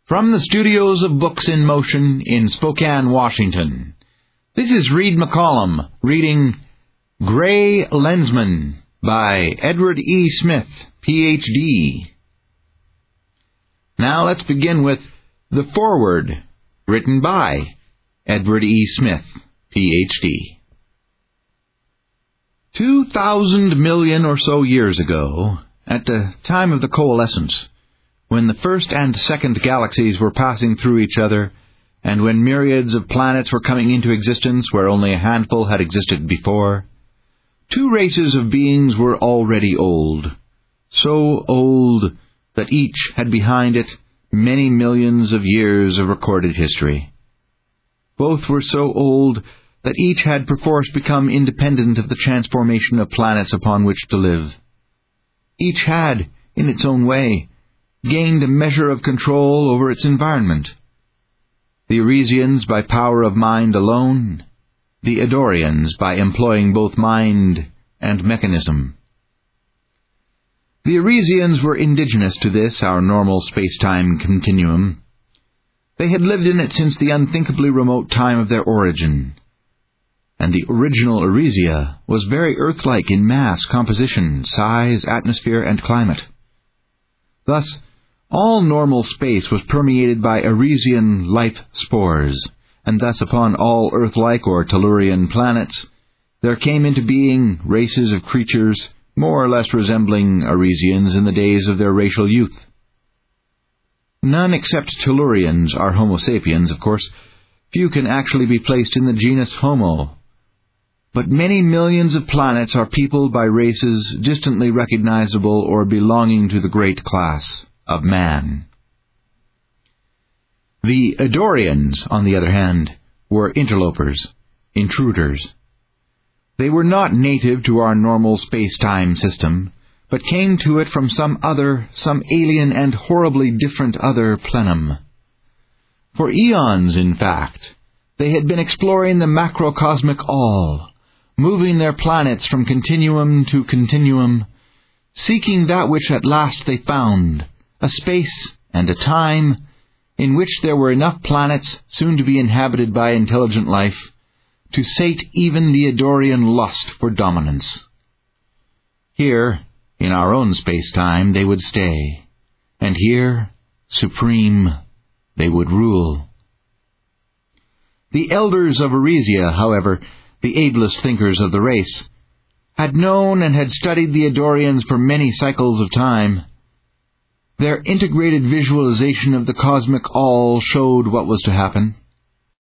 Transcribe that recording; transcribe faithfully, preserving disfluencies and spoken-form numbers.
From the studios of Books in Motion in Spokane, Washington, this is Reed McCollum reading Gray Lensman by Edward E. Smith, P H D Now let's begin with The Foreword, written by Edward E. Smith, P H D Two thousand million or so years ago, at the time of the coalescence, when the first and second galaxies were passing through each other, and when myriads of planets were coming into existence where only a handful had existed before, two races of beings were already old, so old that each had behind it many millions of years of recorded history. Both were so old that each had perforce become independent of the transformation of planets upon which to live. Each had, in its own way, gained a measure of control over its environment. The Arisians by power of mind alone, the Edorians by employing both mind and mechanism. The Arisians were indigenous to this, our normal space-time continuum. They had lived in it since the unthinkably remote time of their origin. And the original Arisia was very Earth-like in mass, composition, size, atmosphere, and climate. Thus, all normal space was permeated by Arisian life spores, and thus upon all Earth-like or Tellurian planets, there came into being races of creatures more or less resembling Arisians in the days of their racial youth. None except Tellurians are Homo sapiens, of course. Few can actually be placed in the genus Homo. But many millions of planets are peopled by races distantly recognizable or belonging to the great class of man. The Edorians, on the other hand, were interlopers, intruders. They were not native to our normal space-time system, but came to it from some other, some alien and horribly different other plenum. For eons, in fact, they had been exploring the macrocosmic all, moving their planets from continuum to continuum, seeking that which at last they found, a space and a time in which there were enough planets soon to be inhabited by intelligent life to sate even the Edorian lust for dominance. Here, in our own space-time, they would stay, and here, supreme, they would rule. The elders of Arisia, however, the ablest thinkers of the race, had known and had studied the Edorians for many cycles of time. Their integrated visualization of the cosmic all showed what was to happen.